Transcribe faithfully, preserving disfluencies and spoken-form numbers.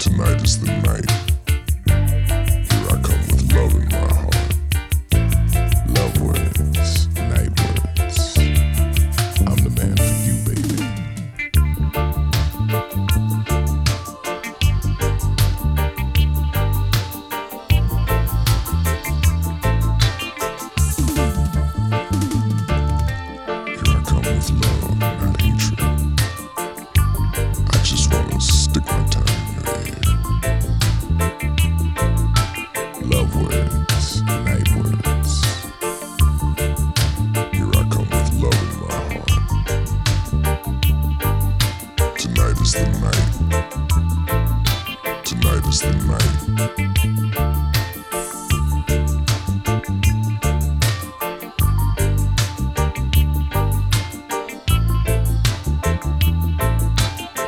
Tonight is the night. Here I come with love in my heart. Love words, night words. I'm the man for you, baby. Here I come with love, not hatred. I just wanna stick my tongue in your ear. Love words, night words. Here I come with love in my heart. Tonight is the night. Tonight is the night.